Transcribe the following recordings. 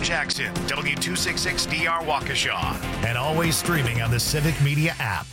Jackson, W266DR Waukesha, and always streaming on the Civic Media app.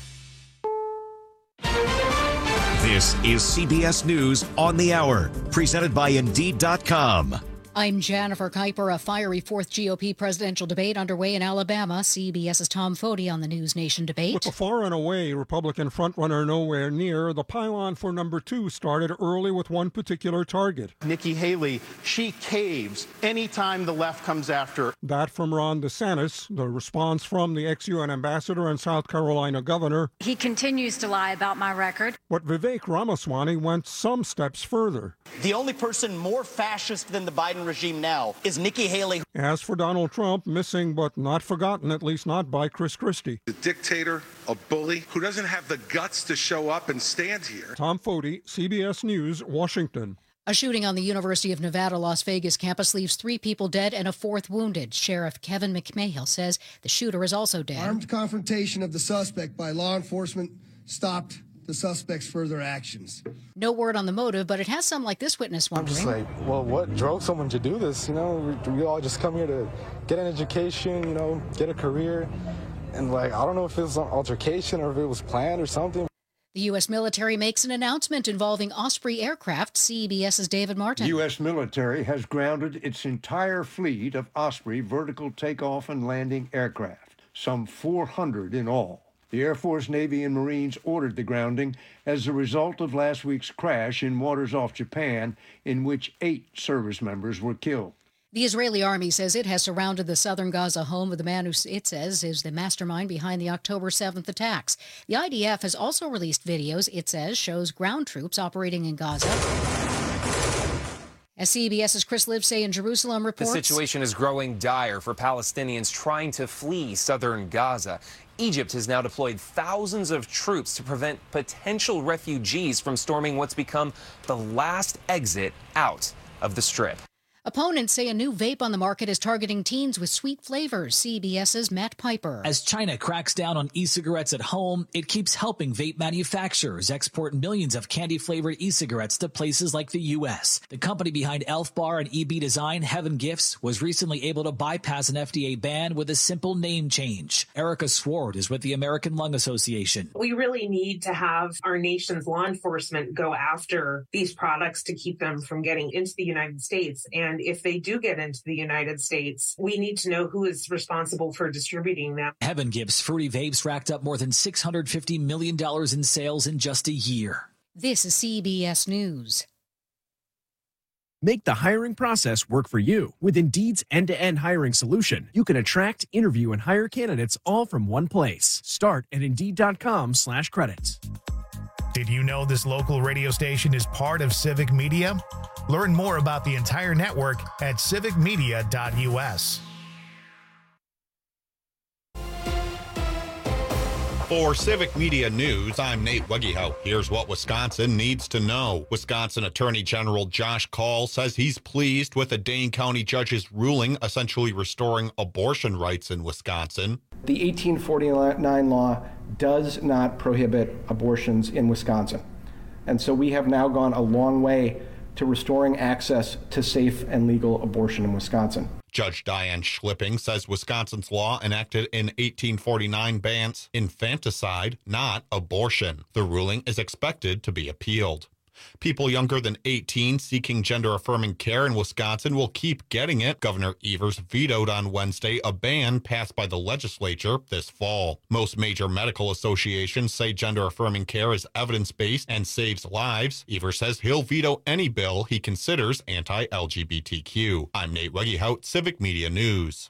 This is CBS News on the Hour, presented by Indeed.com. I'm Jennifer Kuiper. A fiery fourth GOP presidential debate underway in Alabama. CBS's Tom Foti on the News Nation debate. With the far and away Republican frontrunner nowhere near, the pylon for number 2 started early with one particular target. Nikki Haley, she caves anytime the left comes after her. That from Ron DeSantis. The response from the ex-UN ambassador and South Carolina governor. He continues to lie about my record. But Vivek Ramaswamy went some steps further. The only person more fascist than the Biden regime now is Nikki Haley. As for Donald Trump, missing but not forgotten, at least not by Chris Christie. A dictator, a bully, who doesn't have the guts to show up and stand here. Tom Foti, CBS News, Washington. A shooting on the University of Nevada, Las Vegas campus leaves 3 people dead and a 4th wounded. Sheriff Kevin McMahill says the shooter is also dead. Armed confrontation of the suspect by law enforcement stopped the suspect's further actions. No word on the motive, but it has some like this witness wondering. I'm just like, well, what drove someone to do this? You know, we all just come here to get an education, you know, get a career. And like, I don't know if it was an altercation or if it was planned or something. The U.S. military makes an announcement involving Osprey aircraft. CBS's David Martin. The U.S. military has grounded its entire fleet of Osprey vertical takeoff and landing aircraft, some 400 in all. The Air Force, Navy, and Marines ordered the grounding as a result of last week's crash in waters off Japan, in which 8 service members were killed. The Israeli army says it has surrounded the southern Gaza home of the man who it says is the mastermind behind the October 7th attacks. The IDF has also released videos, it says, shows ground troops operating in Gaza. As CBS's Chris Livesay in Jerusalem reports, the situation is growing dire for Palestinians trying to flee southern Gaza. Egypt has now deployed thousands of troops to prevent potential refugees from storming what's become the last exit out of the Strip. Opponents say a new vape on the market is targeting teens with sweet flavors. CBS's Matt Piper. As China cracks down on e-cigarettes at home, it keeps helping vape manufacturers export millions of candy-flavored e-cigarettes to places like the U.S. The company behind Elf Bar and EB Design, Heaven Gifts, was recently able to bypass an FDA ban with a simple name change. Erica Sword is with the American Lung Association. We really need to have our nation's law enforcement go after these products to keep them from getting into the United States. And if they do get into the United States, we need to know who is responsible for distributing them. Heaven Gifts Fruity Vapes racked up more than $650 million in sales in just a year. This is CBS News. Make the hiring process work for you. With Indeed's end-to-end hiring solution, you can attract, interview, and hire candidates all from one place. Start at Indeed.com/credits. Did you know this local radio station is part of Civic Media? Learn more about the entire network at civicmedia.us. For Civic Media News, I'm Nate Wegehout. Here's what Wisconsin needs to know. Wisconsin Attorney General Josh Kaul says he's pleased with a Dane County judge's ruling essentially restoring abortion rights in Wisconsin. The 1849 law does not prohibit abortions in Wisconsin. And so we have now gone a long way to restoring access to safe and legal abortion in Wisconsin. Judge Diane Schlipping says Wisconsin's law enacted in 1849 bans infanticide, not abortion. The ruling is expected to be appealed. People younger than 18 seeking gender-affirming care in Wisconsin will keep getting it. Governor Evers vetoed on Wednesday a ban passed by the legislature this fall. Most major medical associations say gender-affirming care is evidence-based and saves lives. Evers says he'll veto any bill he considers anti-LGBTQ. I'm Nate Wegehout, Civic Media News.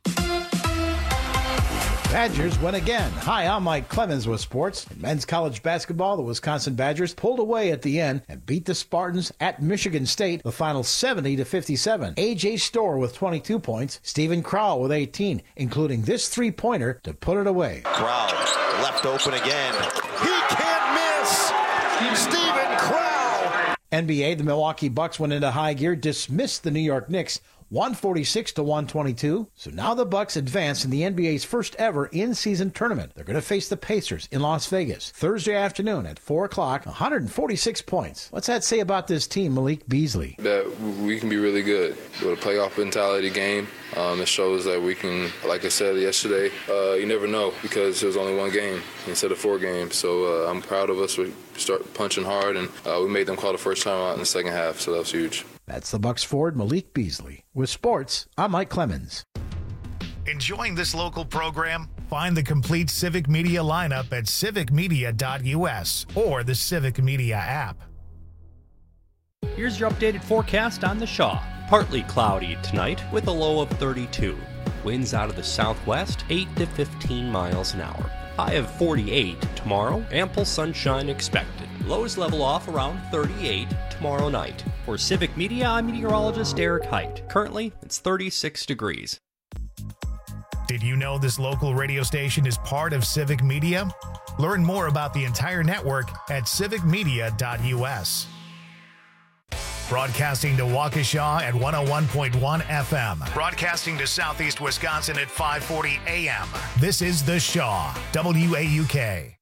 Badgers win again. Hi, I'm Mike Clemens with sports. In men's college basketball, the Wisconsin Badgers pulled away at the end and beat the Spartans at Michigan State, the final 70-57. A.J. Storr with 22 points, Stephen Crowell with 18, including this three-pointer to put it away. Crowell left open again. He can't miss! Stephen Crowell! NBA, the Milwaukee Bucks went into high gear, dismissed the New York Knicks 146-122. So now the Bucks advance in the NBA's first ever in-season tournament. They're going to face the Pacers in Las Vegas Thursday afternoon at 4 o'clock. 146 points. What's that say about this team, Malik Beasley? That we can be really good with a playoff mentality game. It shows that we can, like I said yesterday, you never know because it was only one game instead of 4 games. So I'm proud of us. We start punching hard, and we made them call the first time out in the second half, so that was huge. That's the Bucks forward, Malik Beasley. With sports, I'm Mike Clemens. Enjoying this local program? Find the complete Civic Media lineup at civicmedia.us or the Civic Media app. Here's your updated forecast on the Shaw. Partly cloudy tonight with a low of 32. Winds out of the southwest, 8 to 15 miles an hour. High of 48 tomorrow, ample sunshine expected. Lows level off around 38 tomorrow night. For Civic Media, I'm meteorologist Eric Height. Currently, it's 36 degrees. Did you know this local radio station is part of Civic Media? Learn more about the entire network at civicmedia.us. Broadcasting to Waukesha at 101.1 FM. Broadcasting to Southeast Wisconsin at 540 AM. This is The Shaw, WAUK.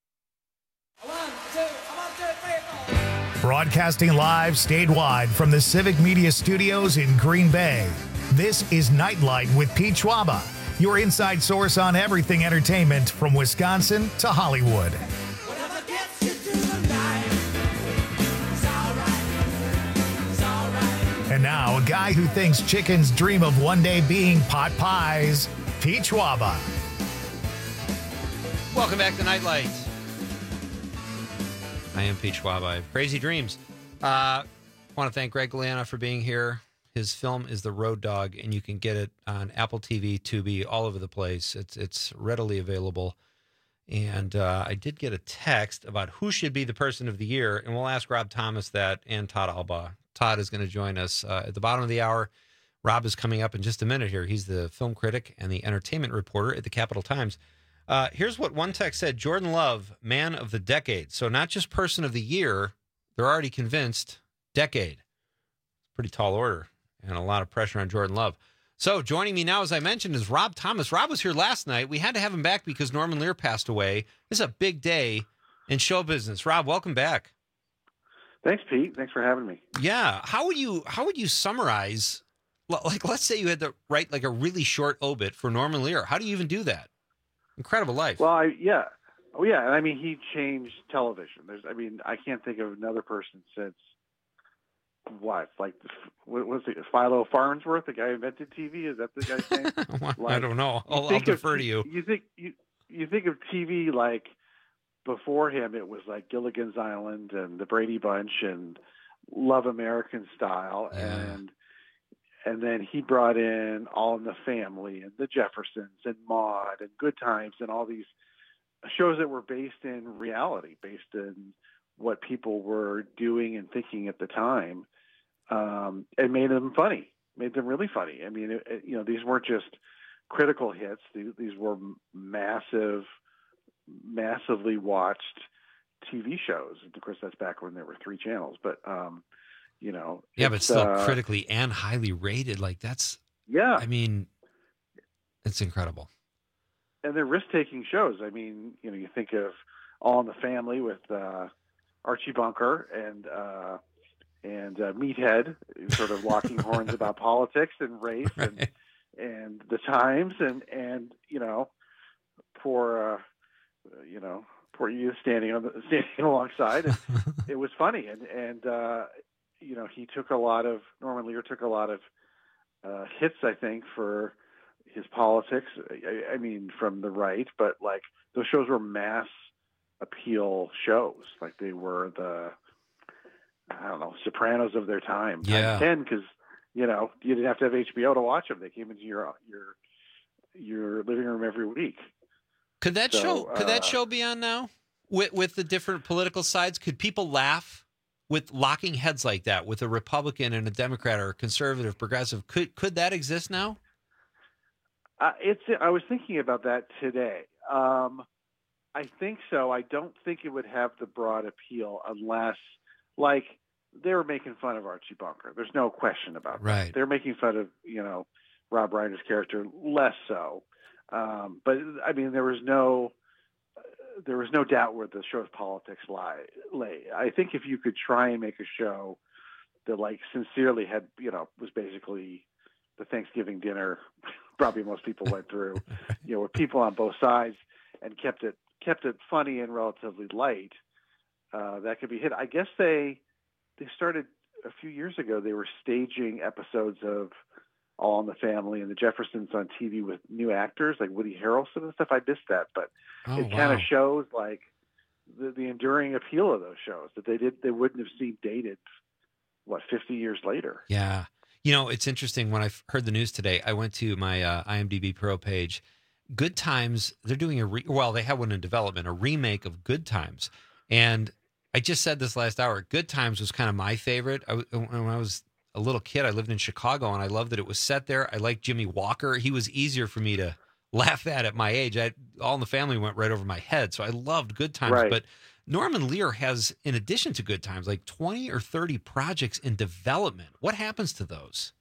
Broadcasting live statewide from the Civic Media Studios in Green Bay. This is Nightlight with Pete Schwaba, your inside source on everything entertainment from Wisconsin to Hollywood. And now, a guy who thinks chickens dream of one day being pot pies, Pete Schwaba. Welcome back to Nightlight. I am Pete Schwab. I have crazy dreams. I want to thank Greg Galeano for being here. His film is The Road Dog, and you can get it on Apple TV, Tubi, all over the place. It's readily available. And I did get a text about who should be the person of the year, and we'll ask Rob Thomas that and Todd Alba. Todd is going to join us at the bottom of the hour. Rob is coming up in just a minute here. He's the film critic and the entertainment reporter at the Capital Times. Here's what one text said: Jordan Love, man of the decade. So not just person of the year, they're already convinced decade. Pretty tall order and a lot of pressure on Jordan Love. So joining me now, as I mentioned, is Rob Thomas. Rob was here last night. We had to have him back because Norman Lear passed away. This is a big day in show business. Rob, welcome back. Thanks, Pete. Thanks for having me. Yeah. How would you summarize, like, let's say you had to write like a really short obit for Norman Lear. How do you even do that? Incredible life. Well, yeah. And I mean, he changed television. I can't think of another person since what was it? Philo Farnsworth, the guy who invented TV? Is that the guy's name? I don't know. I'll defer to you. You think of TV like before him, it was like Gilligan's Island and The Brady Bunch and Love American Style, and then he brought in All in the Family and The Jeffersons and Maude and Good Times and all these shows that were based in reality, based in what people were doing and thinking at the time, and made them funny, made them really funny. I mean, these weren't just critical hits. These were massively watched TV shows. Of course, that's back when there were 3 channels, but but still critically and highly rated. Like I mean, it's incredible. And they're risk-taking shows. I mean, you think of All in the Family with Archie Bunker and Meathead, sort of locking horns about politics and race and the times and poor you standing alongside. And it was funny and he took Norman Lear took a lot of hits, I think, for his politics. I mean, from the right, but like those shows were mass appeal shows. Like they were the, Sopranos of their time. Yeah. 10 because you didn't have to have HBO to watch them. They came into your living room every week. Could that show be on now with the different political sides? Could people laugh with locking heads like that with a Republican and a Democrat or a conservative, progressive? Could that exist now? I was thinking about that today. I think so. I don't think it would have the broad appeal unless, like, they were making fun of Archie Bunker. There's no question about that. Right. They're making fun of, Rob Reiner's character less so. But I mean, there was no doubt where the show's politics lay. I think if you could try and make a show that like sincerely had, was basically the Thanksgiving dinner probably most people went through, with people on both sides and kept it funny and relatively light, that could be hit. I guess they started a few years ago. They were staging episodes of All in the Family and the Jeffersons on TV with new actors like Woody Harrelson and stuff. I missed that, but it kind of shows like the enduring appeal of those shows that they wouldn't have seen dated 50 years later. Yeah. It's interesting. When I heard the news today, I went to my IMDb Pro page. Good Times, they're doing they have one in development, a remake of Good Times. And I just said this last hour, Good Times was kind of my favorite. When I was a little kid, I lived in Chicago, and I loved that it was set there. I liked Jimmy Walker. He was easier for me to laugh at my age. All in the Family went right over my head, so I loved Good Times. Right. But Norman Lear has, in addition to Good Times, like 20 or 30 projects in development. What happens to those?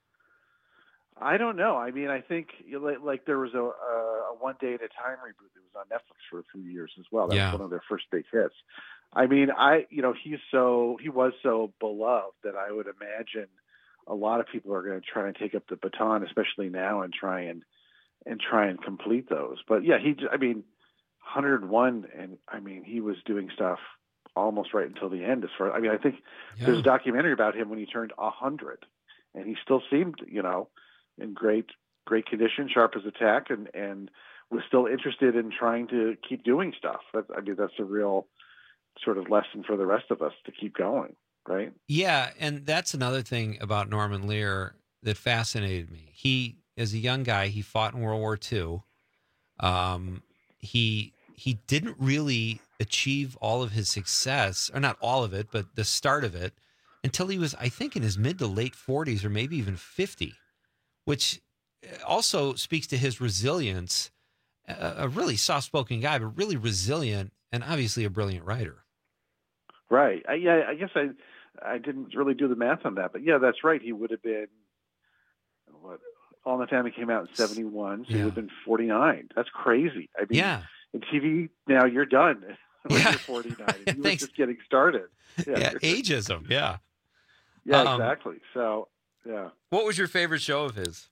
I don't know. I mean, I think like there was a One Day at a Time reboot that was on Netflix for a few years as well. That was one of their first big hits. I mean, he was so beloved that I would imagine a lot of people are going to try and take up the baton, especially now, and try and complete those. But yeah, 101, and I mean, he was doing stuff almost right until the end. I think there's a documentary about him when he turned 100, and he still seemed, in great condition, sharp as a tack, and was still interested in trying to keep doing stuff. That's a real sort of lesson for the rest of us to keep going, right? Yeah, and that's another thing about Norman Lear that fascinated me. He, as a young guy, he fought in World War II. He didn't really achieve all of his success, or not all of it, but the start of it, until he was, I think, in his mid to late 40s or maybe even 50. Which also speaks to his resilience, a really soft-spoken guy, but really resilient and obviously a brilliant writer. Right. I guess I didn't really do the math on that, but yeah, that's right. He would have been, All in the Family came out in 71, so he would have been 49. That's crazy. I mean, in TV now you're done when you're 49. And you were just getting started. Yeah, ageism. Yeah. Yeah, exactly. So, yeah. What was your favorite show of his?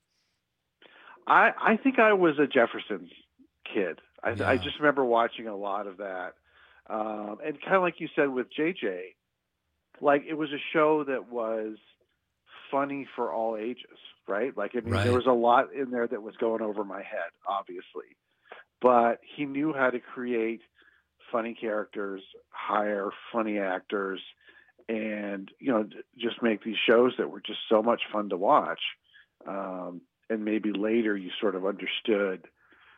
I think I was a Jeffersons kid. I just remember watching a lot of that. And kind of like you said with JJ, like it was a show that was funny for all ages, right? Like, I mean, there was a lot in there that was going over my head, obviously. But he knew how to create funny characters, hire funny actors, and, just make these shows that were just so much fun to watch. And maybe later you sort of understood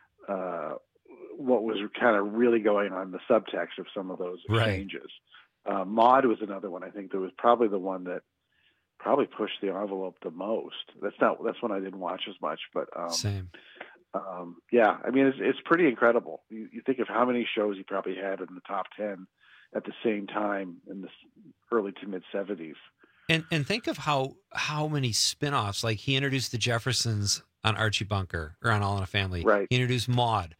what was kind of really going on in the subtext of some of those exchanges. Maude was another one. I think that was probably the one that probably pushed the envelope the most. That's one I didn't watch as much, but same. Yeah, I mean, it's pretty incredible. You think of how many shows he probably had in the top 10 at the same time in the early to mid 70s. And think of how many spinoffs, like he introduced the Jeffersons on Archie Bunker or on All in the Family. Right. He introduced Maude.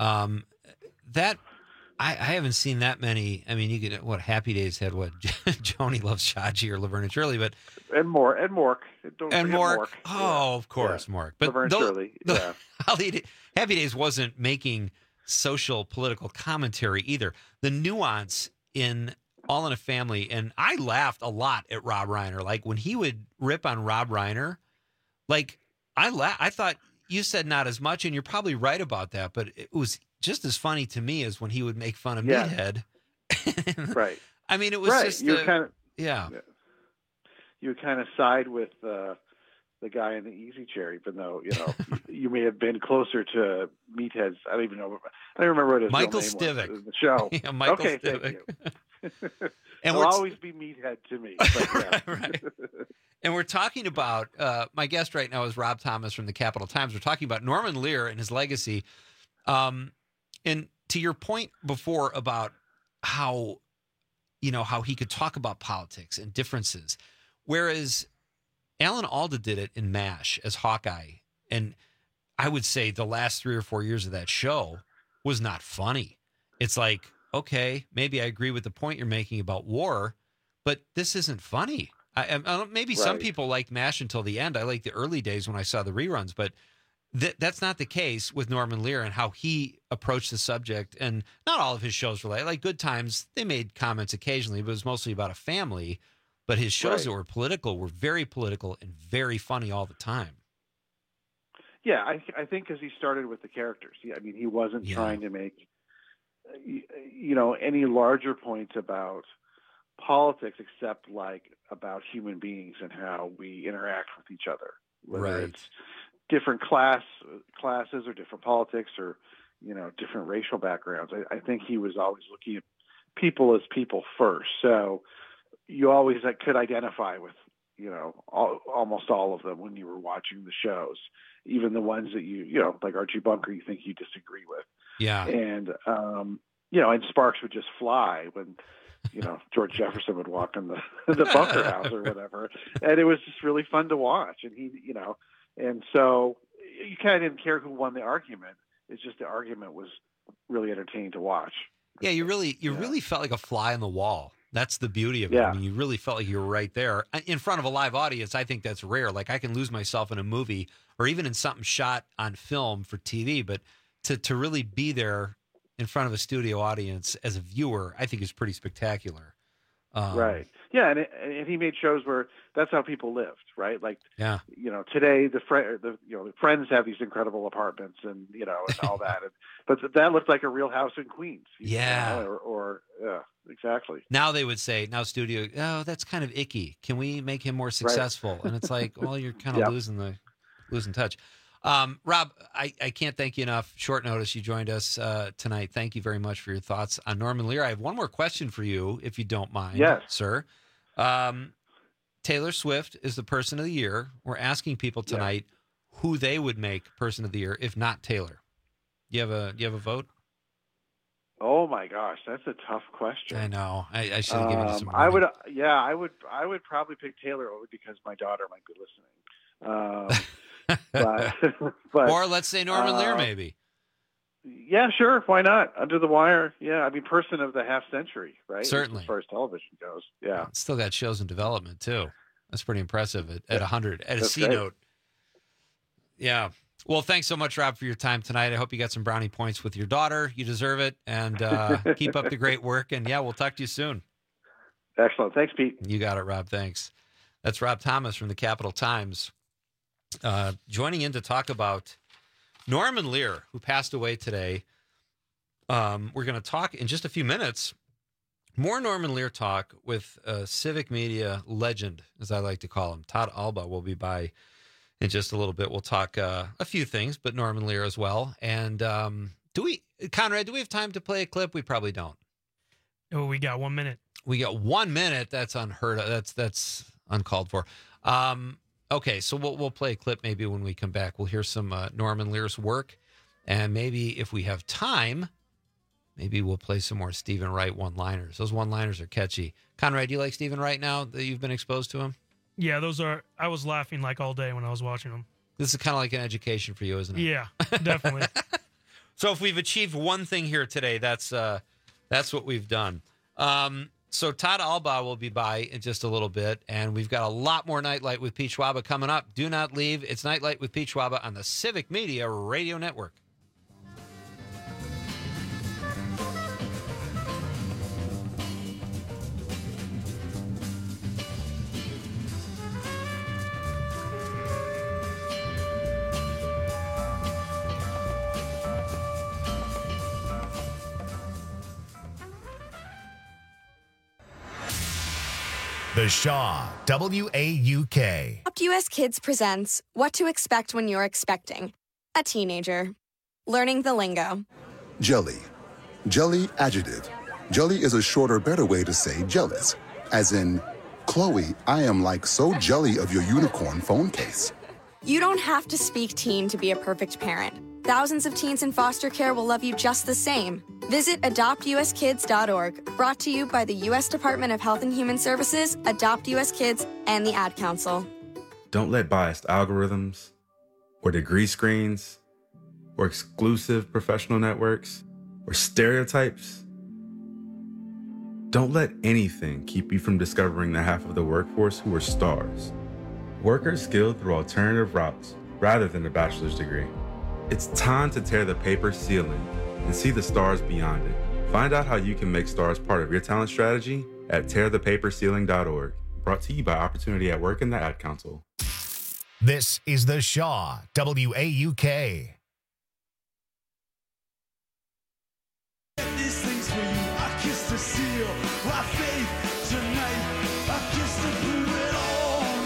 That I haven't seen that many. I mean, you could, Happy Days had Joni Loves Chachi or Laverne and Shirley, but and Mork. Don't forget Mork. Oh, of course, Mork. But Laverne and Shirley. Yeah. Happy Days wasn't making social political commentary either. The nuance in All in a Family, and I laughed a lot at Rob Reiner. Like when he would rip on Rob Reiner, like I thought you said not as much, and you're probably right about that, but it was just as funny to me as when he would make fun of Meathead. Right. I mean, it was just You would kind of side with the guy in the easy chair, even though you may have been closer to Meathead's. I don't even know. I don't remember what his Michael real name Stivic was in the show. Yeah, Michael okay, Stivic. Thank you. And He'll always be Meathead to me. But, right. And we're talking about, my guest right now is Rob Thomas from the Capital Times. We're talking about Norman Lear and his legacy. And to your point before about how how he could talk about politics and differences. Whereas Alan Alda did it in MASH as Hawkeye. And I would say the last 3 or 4 years of that show was not funny. It's like, okay, maybe I agree with the point you're making about war, but this isn't funny. Maybe some people liked MASH until the end. I liked the early days when I saw the reruns, but that's not the case with Norman Lear and how he approached the subject. And not all of his shows were like Good Times. They made comments occasionally, but it was mostly about a family. But his shows that were political were very political and very funny all the time. Yeah, I think because he started with the characters. He wasn't trying to make, any larger points about politics except about human beings and how we interact with each other, whether it's different classes or different politics or, different racial backgrounds. I think he was always looking at people as people first. So you always could identify with, almost all of them when you were watching the shows, even the ones that you like Archie Bunker, you think you disagree with. Yeah. And, and sparks would just fly when, George Jefferson would walk in the bunker house or whatever. And it was just really fun to watch. And he, and so you kind of didn't care who won the argument. It's just the argument was really entertaining to watch. Yeah. You really felt like a fly on the wall. That's the beauty of it. Yeah. You really felt like you were right there in front of a live audience. I think that's rare. Like I can lose myself in a movie or even in something shot on film for TV, but to really be there in front of a studio audience as a viewer, I think is pretty spectacular. Right. Yeah. And he made shows where that's how people lived, right? Like, today the Friends have these incredible apartments and, and all that. But that looked like a real house in Queens. Yeah. Exactly. Now they would say, studio, that's kind of icky. Can we make him more successful? Right. And it's like, well, you're kind of losing touch. Rob, I can't thank you enough. Short notice, you joined us tonight. Thank you very much for your thoughts on Norman Lear. I have one more question for you, if you don't mind, sir. Taylor Swift is the person of the year. We're asking people tonight who they would make person of the year, if not Taylor. Do you have a vote? Oh my gosh, that's a tough question. I know. I should have given you some. I would probably pick Taylor only because my daughter might be listening. But or let's say Norman Lear, maybe. Yeah, sure. Why not? Under the Wire. Yeah, person of the half century, right? Certainly, as far as television goes. Yeah, it's still got shows in development too. That's pretty impressive at 100 at a C note. Yeah. Well, thanks so much, Rob, for your time tonight. I hope you got some brownie points with your daughter. You deserve it, and keep up the great work. And we'll talk to you soon. Excellent. Thanks, Pete. You got it, Rob. Thanks. That's Rob Thomas from the Capital Times. Joining in to talk about Norman Lear, who passed away today. We're going to talk in just a few minutes. More Norman Lear talk with civic media legend, as I like to call him. Todd Alba will be by in just a little bit. We'll talk a few things, but Norman Lear as well. And Conrad, do we have time to play a clip? We probably don't. Oh, we got 1 minute. We got 1 minute. That's unheard of. That's uncalled for. Okay, so we'll play a clip maybe when we come back. We'll hear some Norman Lear's work, and maybe if we have time, maybe we'll play some more Stephen Wright one-liners. Those one-liners are catchy. Conrad, do you like Stephen Wright now that you've been exposed to him? Yeah, I was laughing all day when I was watching them. This is kind of like an education for you, isn't it? Yeah, definitely. So if we've achieved one thing here today, that's what we've done. So Todd Alba will be by in just a little bit, and we've got a lot more Nightlight with Pete Schwaba coming up. Do not leave. It's Nightlight with Pete Schwaba on the Civic Media Radio Network. The Shaw, WAUK. US Kids presents What to Expect When You're Expecting a Teenager. Learning the lingo. Jelly. Jelly adjective. Jelly is a shorter, better way to say jealous. As in, Chloe, I am like so jelly of your unicorn phone case. You don't have to speak teen to be a perfect parent. Thousands of teens in foster care will love you just the same. Visit adoptuskids.org, brought to you by the U.S. Department of Health and Human Services, Adopt U.S. Kids, and the Ad Council. Don't let biased algorithms or degree screens or exclusive professional networks or stereotypes, don't let anything keep you from discovering the half of the workforce who are stars. Workers skilled through alternative routes rather than a bachelor's degree. It's time to tear the paper ceiling and see the stars beyond it. Find out how you can make stars part of your talent strategy at tearthepaperceiling.org. Brought to you by Opportunity at Work and the Ad Council. This is The Shaw, WAUK. These things for you, I kissed the seal, my faith tonight, I kissed the prove it all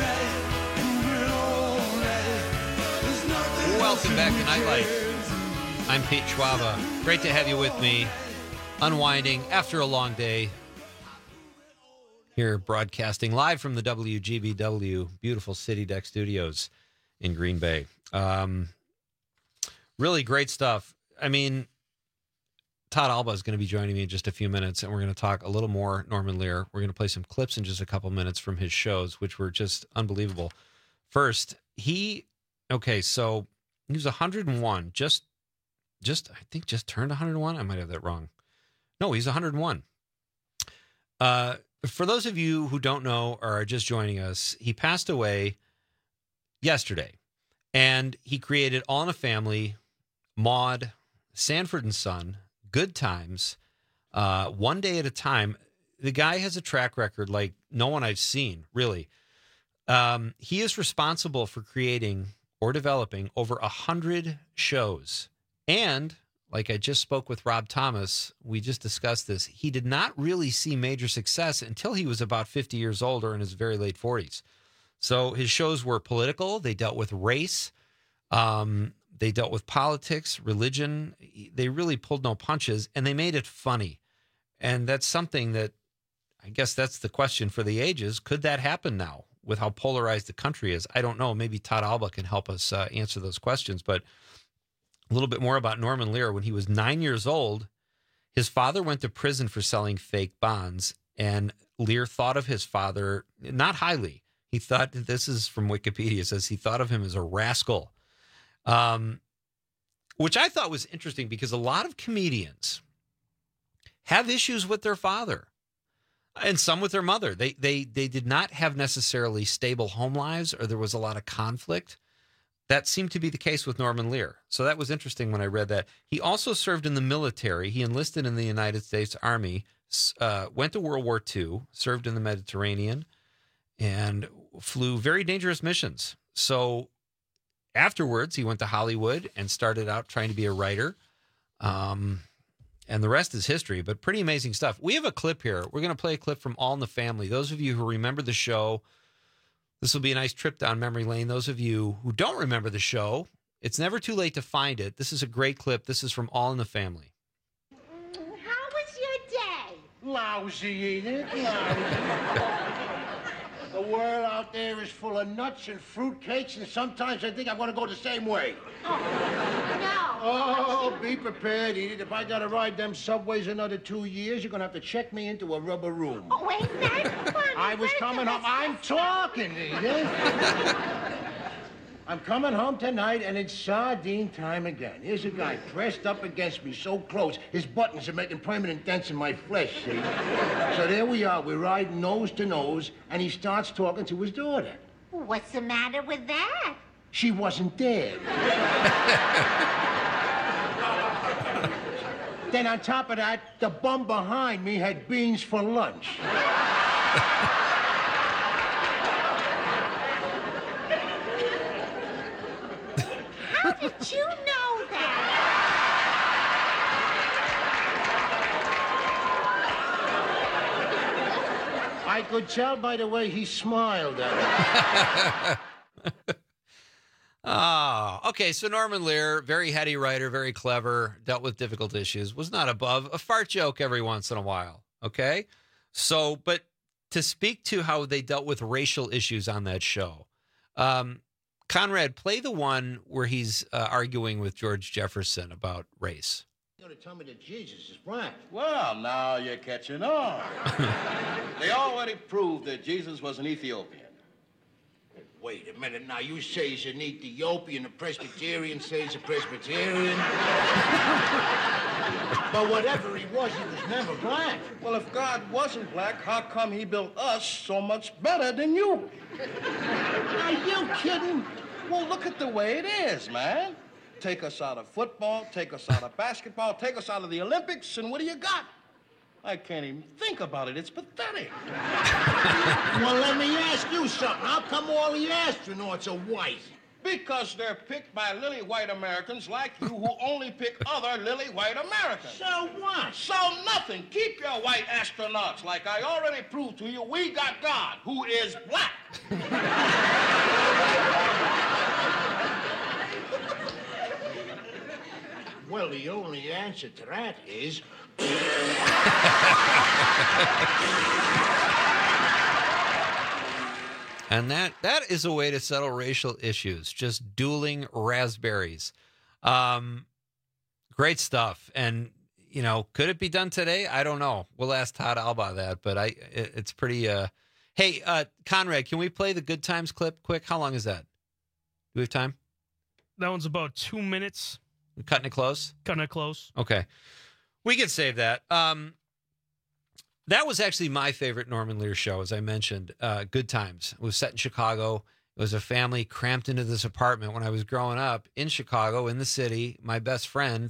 night. There's nothing. Welcome back to Nightlight. I'm Pete Schwaba. Great to have you with me, unwinding after a long day. Here, broadcasting live from the WGBW beautiful City Deck Studios in Green Bay. Really great stuff. I mean, Todd Alba is going to be joining me in just a few minutes, and we're going to talk a little more Norman Lear. We're going to play some clips in just a couple minutes from his shows, which were just unbelievable. First, so he was 101, just I think just turned 101. I might have that wrong. No, he's 101. For those of you who don't know or are just joining us, he passed away yesterday, and he created All in the Family, Maude, Sanford and Son, Good Times, One Day at a Time. The guy has a track record like no one I've seen, really. He is responsible for creating or developing over 100 shows. And like I just spoke with Rob Thomas, we just discussed this. He did not really see major success until he was about 50 years old or in his very late 40s. So his shows were political. They dealt with race. They dealt with politics, religion. They really pulled no punches, and they made it funny. And that's something that, I guess that's the question for the ages. Could that happen now with how polarized the country is? I don't know. Maybe Todd Alba can help us answer those questions. But a little bit more about Norman Lear. When he was 9 years old, his father went to prison for selling fake bonds, and Lear thought of his father not highly. He thought, this is from Wikipedia, it says he thought of him as a rascal, which I thought was interesting because a lot of comedians have issues with their father and some with their mother. They did not have necessarily stable home lives, or there was a lot of conflict. That seemed to be the case with Norman Lear. So that was interesting when I read that. He also served in the military. He enlisted in the United States Army, went to World War II, served in the Mediterranean, and flew very dangerous missions. So afterwards, he went to Hollywood and started out trying to be a writer. And the rest is history, but pretty amazing stuff. We have a clip here. We're going to play a clip from All in the Family. Those of you who remember the show, this will be a nice trip down memory lane. Those of you who don't remember the show, it's never too late to find it. This is a great clip. This is from All in the Family. How was your day? Lousy, ain't it? Lousy. The world out there is full of nuts and fruitcakes, and sometimes I think I'm going to go the same way. Oh, no. Oh, be prepared, Edith. If I got to ride them subways another 2 years, you're going to have to check me into a rubber room. Oh, ain't that funny? I was coming home. I'm talking, Edith. I'm coming home tonight, and it's sardine time again. Here's a guy pressed up against me so close, his buttons are making permanent dents in my flesh, see? So there we are. We're riding nose to nose, and he starts talking to his daughter. What's the matter with that? She wasn't there. Then on top of that, the bum behind me had beans for lunch. How did you know that? I could tell by the way he smiled at me. Okay, so Norman Lear, very heady writer, very clever, dealt with difficult issues, was not above a fart joke every once in a while, okay? So, but to speak to how they dealt with racial issues on that show, Conrad, play the one where he's arguing with George Jefferson about race. You're going to tell me that Jesus is black. Well, now you're catching on. They already proved that Jesus was an Ethiopian. Wait a minute now. You say he's an Ethiopian, a Presbyterian says a Presbyterian. But whatever he was never black. Well, if God wasn't black, how come he built us so much better than you? Are you kidding? Well, look at the way it is, man. Take us out of football, take us out of basketball, take us out of the Olympics, and what do you got? I can't even think about it. It's pathetic. Well, let me ask you something. How come all the astronauts are white? Because they're picked by lily white Americans like you who only pick other lily white Americans. So what? So nothing. Keep your white astronauts. Like I already proved to you, we got God, who is black. Well, the only answer to that is... And that is a way to settle racial issues, just dueling raspberries. Great stuff. And, you know, could it be done today? I don't know. We'll ask Todd Alba that, but it's pretty... Hey, Conrad, can we play the Good Times clip quick? How long is that? Do we have time? That one's about 2 minutes. We're cutting it close? Cutting it close. Okay. We can save that. That was actually my favorite Norman Lear show, as I mentioned. Good Times. It was set in Chicago. It was a family cramped into this apartment when I was growing up in Chicago, in the city. My best friend,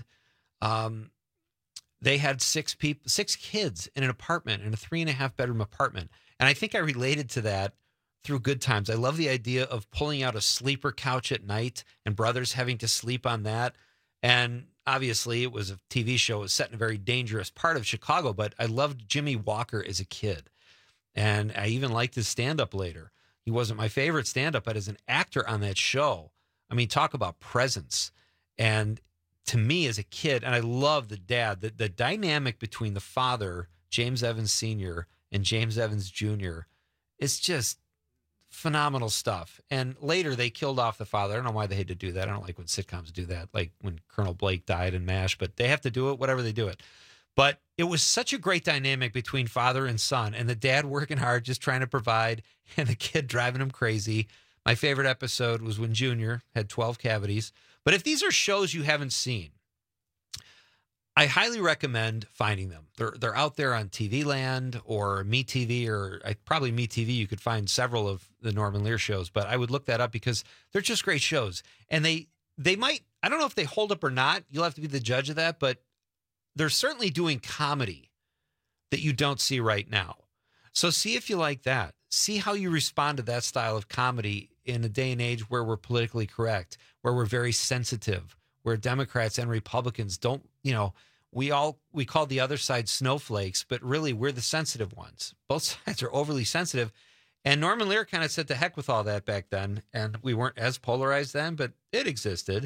they had six kids in an apartment, in a 3.5-bedroom apartment. And I think I related to that through Good Times. I love the idea of pulling out a sleeper couch at night and brothers having to sleep on that. And obviously, it was a TV show. It was set in a very dangerous part of Chicago, but I loved Jimmy Walker as a kid. And I even liked his stand-up later. He wasn't my favorite stand-up, but as an actor on that show, I mean, talk about presence. And to me as a kid, and I love the dad, the dynamic between the father, James Evans Sr., and James Evans Jr., is just phenomenal stuff. And later they killed off the father. I don't know why they had to do that. I don't like when sitcoms do that, like when Colonel Blake died in MASH, but they have to do it, whatever they do it. But it was such a great dynamic between father and son, and the dad working hard, just trying to provide, and the kid driving him crazy. My favorite episode was when Junior had 12 cavities. But if these are shows you haven't seen, I highly recommend finding them. They're out there on TV Land or MeTV, or probably MeTV. You could find several of the Norman Lear shows, but I would look that up because they're just great shows. And they might, I don't know if they hold up or not. You'll have to be the judge of that, but they're certainly doing comedy that you don't see right now. So see if you like that. See how you respond to that style of comedy in a day and age where we're politically correct, where we're very sensitive, where Democrats and Republicans don't, we call the other side snowflakes, but really we're the sensitive ones. Both sides are overly sensitive. And Norman Lear kind of said to heck with all that back then. And we weren't as polarized then, but it existed.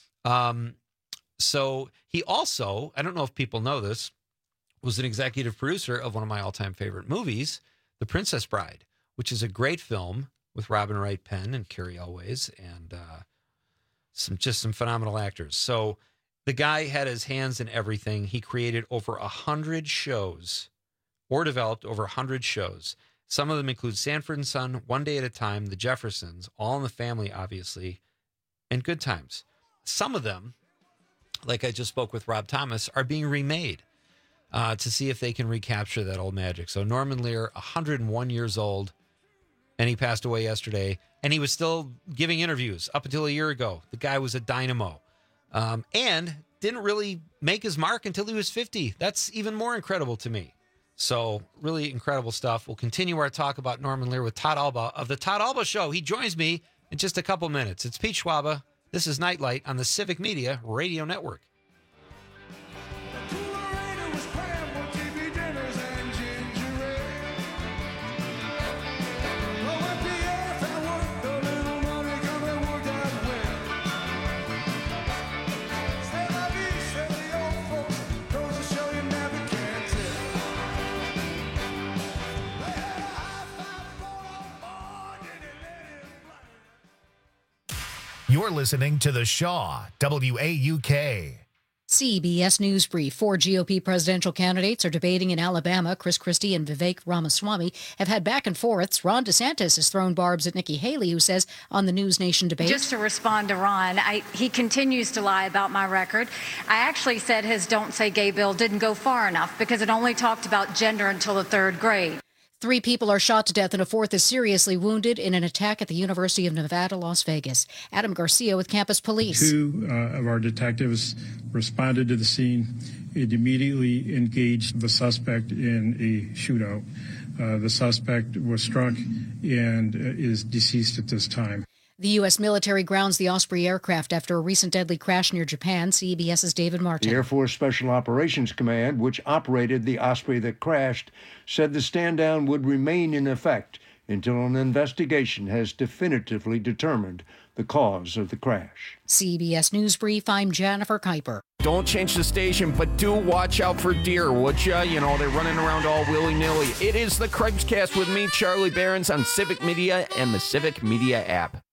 So he also, I don't know if people know this, was an executive producer of one of my all-time favorite movies, The Princess Bride, which is a great film with Robin Wright Penn and Carrie Elways and some phenomenal actors. So the guy had his hands in everything. He created over 100 shows or developed over 100 shows. Some of them include Sanford and Son, One Day at a Time, The Jeffersons, All in the Family, obviously, and Good Times. Some of them, like I just spoke with Rob Thomas, are being remade to see if they can recapture that old magic. So Norman Lear, 101 years old, and he passed away yesterday. And he was still giving interviews up until a year ago. The guy was a dynamo. And didn't really make his mark until he was 50. That's even more incredible to me. So really incredible stuff. We'll continue our talk about Norman Lear with Todd Alba of The Todd Alba Show. He joins me in just a couple minutes. It's Pete Schwaba. This is Nightlight on the Civic Media Radio Network. You're listening to The Shaw, WAUK. CBS News Brief. 4 GOP presidential candidates are debating in Alabama. Chris Christie and Vivek Ramaswamy have had back and forths. Ron DeSantis has thrown barbs at Nikki Haley, who says on the News Nation debate. Just to respond to Ron, he continues to lie about my record. I actually said his Don't Say Gay bill didn't go far enough because it only talked about gender until the 3rd grade. 3 people are shot to death and a 4th is seriously wounded in an attack at the University of Nevada, Las Vegas. Adam Garcia with Campus Police. 2 of our detectives responded to the scene. It immediately engaged the suspect in a shootout. The suspect was struck and is deceased at this time. The U.S. military grounds the Osprey aircraft after a recent deadly crash near Japan. CBS's David Martin. The Air Force Special Operations Command, which operated the Osprey that crashed, said the stand-down would remain in effect until an investigation has definitively determined the cause of the crash. CBS News Brief, I'm Jennifer Kuiper. Don't change the station, but do watch out for deer, would ya? You know, they're running around all willy-nilly. It is the Craig's-Cast with me, Charlie Behrens, on Civic Media and the Civic Media app.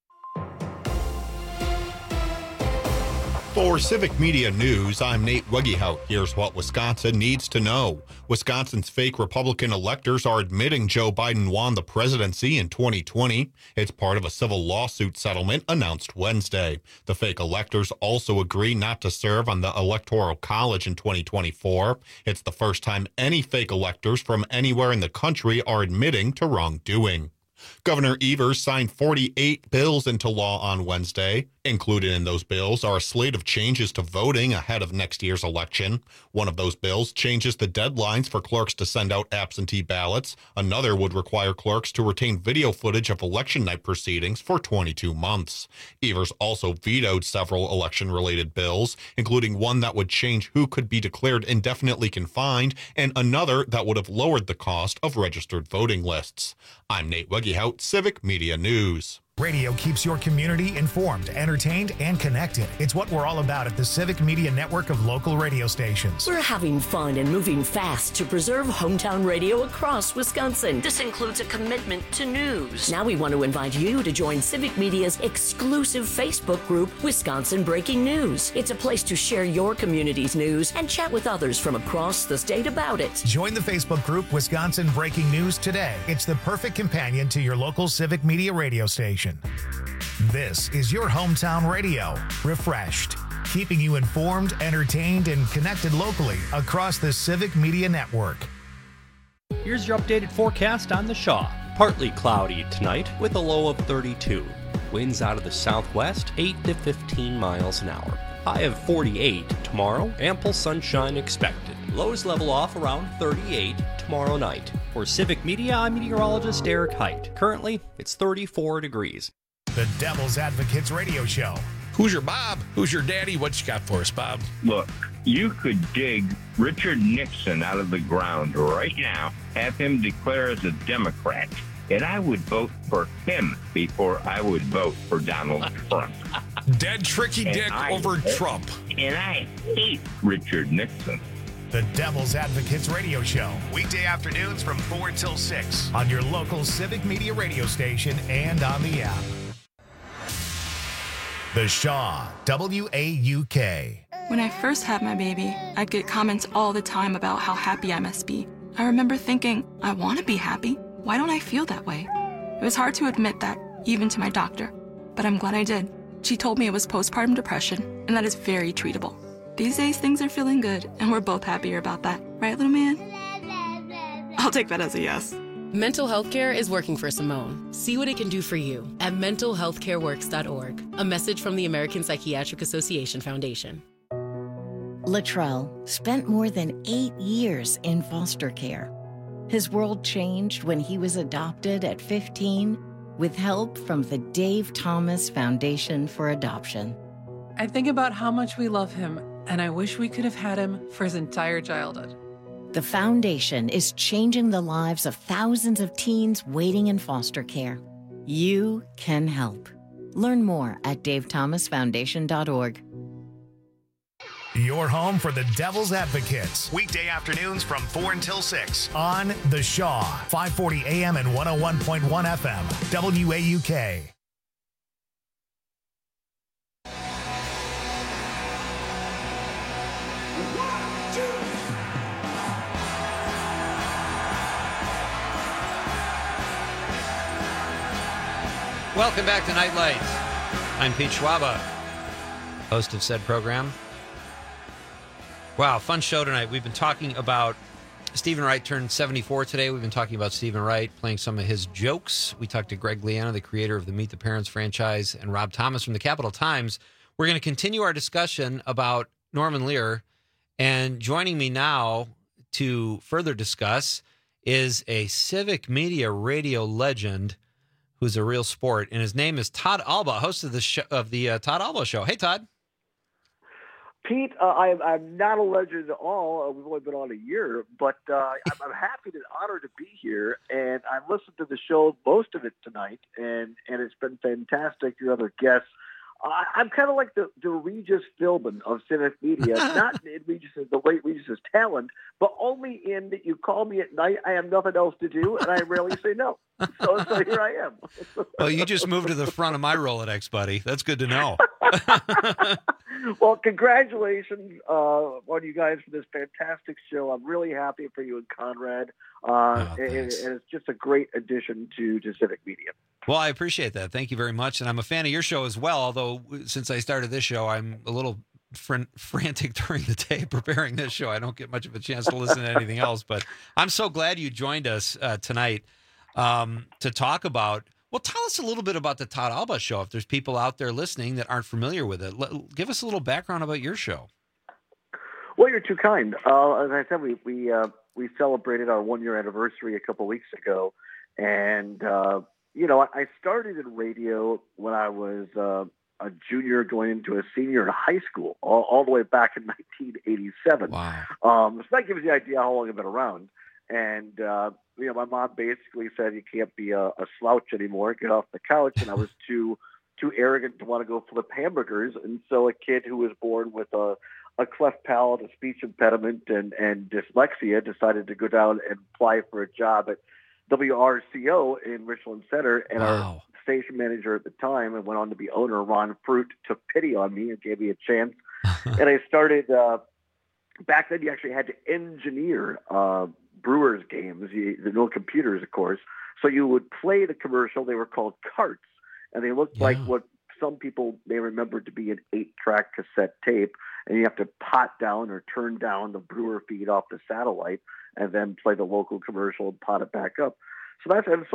For Civic Media News, I'm Nate Wegehout. Here's what Wisconsin needs to know. Wisconsin's fake Republican electors are admitting Joe Biden won the presidency in 2020. It's part of a civil lawsuit settlement announced Wednesday. The fake electors also agree not to serve on the Electoral College in 2024. It's the first time any fake electors from anywhere in the country are admitting to wrongdoing. Governor Evers signed 48 bills into law on Wednesday. Included in those bills are a slate of changes to voting ahead of next year's election. One of those bills changes the deadlines for clerks to send out absentee ballots. Another would require clerks to retain video footage of election night proceedings for 22 months. Evers also vetoed several election-related bills, including one that would change who could be declared indefinitely confined and another that would have lowered the cost of registered voting lists. I'm Nate Wegehout, Civic Media News. Radio keeps your community informed, entertained, and connected. It's what we're all about at the Civic Media Network of local radio stations. We're having fun and moving fast to preserve hometown radio across Wisconsin. This includes a commitment to news. Now we want to invite you to join Civic Media's exclusive Facebook group, Wisconsin Breaking News. It's a place to share your community's news and chat with others from across the state about it. Join the Facebook group, Wisconsin Breaking News today. It's the perfect companion to your local Civic Media radio station. This is your hometown radio, refreshed, keeping you informed, entertained, and connected locally across the Civic Media Network. Here's your updated forecast on the Shaw. Partly cloudy tonight with a low of 32. Winds out of the southwest, 8 to 15 miles an hour. High of 48 tomorrow, ample sunshine expected. Lows level off around 38 tomorrow night. For Civic Media, I'm meteorologist Eric Height. Currently, it's 34 degrees. The Devil's Advocates Radio Show. Who's your Bob? Who's your daddy? What you got for us, Bob? Look, you could dig Richard Nixon out of the ground right now, have him declare as a Democrat, and I would vote for him before I would vote for Donald Trump. Dead tricky dick over Trump. And I hate Richard Nixon. The Devil's Advocates Radio Show. Weekday afternoons from 4 till 6 on your local Civic Media radio station and on the app. The Shaw, WAUK. When I first had my baby, I'd get comments all the time about how happy I must be. I remember thinking, I want to be happy. Why don't I feel that way? It was hard to admit that, even to my doctor. But I'm glad I did. She told me it was postpartum depression, and that is very treatable. These days, things are feeling good, and we're both happier about that. Right, little man? I'll take that as a yes. Mental health care is working for Simone. See what it can do for you at mentalhealthcareworks.org. A message from the American Psychiatric Association Foundation. Latrell spent more than 8 years in foster care. His world changed when he was adopted at 15 with help from the Dave Thomas Foundation for Adoption. I think about how much we love him, and I wish we could have had him for his entire childhood. The foundation is changing the lives of thousands of teens waiting in foster care. You can help. Learn more at davethomasfoundation.org. Your home for the Devil's Advocates. Weekday afternoons from 4 until 6 on The Shaw, 540 AM and 101.1 FM, WAUK. Welcome back to Nightlight. I'm Pete Schwaba, host of said program. Wow, fun show tonight. We've been talking about Stephen Wright turned 74 today. We've been talking about Stephen Wright playing some of his jokes. We talked to Greg Liana, the creator of the Meet the Parents franchise, and Rob Thomas from the Capital Times. We're going to continue our discussion about Norman Lear. And joining me now to further discuss is a Civic Media radio legend who's a real sport, and his name is Todd Alba, host of the Todd Alba Show. Hey, Todd. Pete, I'm not a legend at all. We've only been on a year, but I'm happy and honored to be here. And I listened to the show, most of it tonight, and it's been fantastic. Your other guests. I'm kind of like the Regis Philbin of Civic Media, not in Regis's, the late Regis's talent, but only in that you call me at night, I have nothing else to do, and I rarely say no. So here I am. Well, you just moved to the front of my Rolodex, buddy. That's good to know. Well, congratulations on you guys for this fantastic show. I'm really happy for you and Conrad, and it's just a great addition to Civic Media. Well, I appreciate that. Thank you very much. And I'm a fan of your show as well, although since I started this show, I'm a little frantic during the day preparing this show. I don't get much of a chance to listen to anything else, but I'm so glad you joined us tonight to talk about, well, tell us a little bit about the Todd Alba Show. If there's people out there listening that aren't familiar with it, give us a little background about your show. Well, you're too kind. As I said, we celebrated our 1-year anniversary a couple weeks ago, and I started in radio when I was a junior going into a senior in high school, all the way back in 1987. Wow. So that gives you an idea how long I've been around. And, my mom basically said, you can't be a slouch anymore, get off the couch. And I was too arrogant to want to go flip hamburgers. And so a kid who was born with a cleft palate, a speech impediment, and dyslexia decided to go down and apply for a job at WRCO in Richland Center. And our station manager at the time, and went on to be owner, Ron Fruit, took pity on me and gave me a chance. And I started, back then you actually had to engineer Brewers games. There no computers, of course. So you would play the commercial. They were called carts, and they looked like what some people may remember to be an 8-track cassette tape, and you have to pot down or turn down the brewer feed off the satellite and then play the local commercial and pot it back up. So